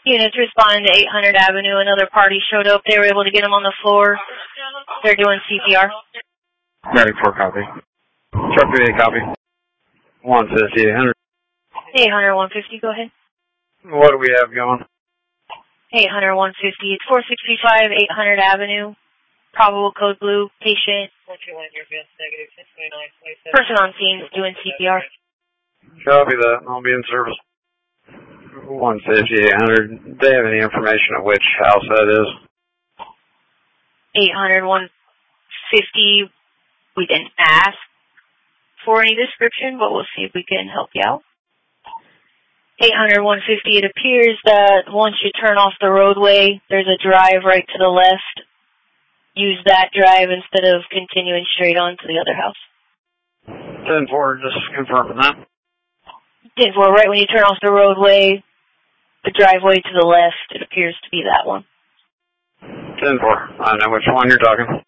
Units responding to 800 Avenue. Another party showed up. They were able to get him on the floor. They're doing CPR. Ready for copy. Truck 38 copy. 150, 800. 800, 150, go ahead. What do we have going? 800, 150. It's 465 800 Avenue. Probable code blue. Patient. Person on scene is doing CPR. Copy that. I'll be in service. 150, 800. Do they have any information of which house that is? 800, 150. We didn't ask for any description, but we'll see if we can help you out. 800, 150. It appears that once you turn off the roadway, there's a drive right to the left. Use that drive instead of continuing straight on to the other house. 10-4, just confirming that. 10-4, right when you turn off the roadway, the driveway to the left, it appears to be that one. 10-4, I know which one you're talking.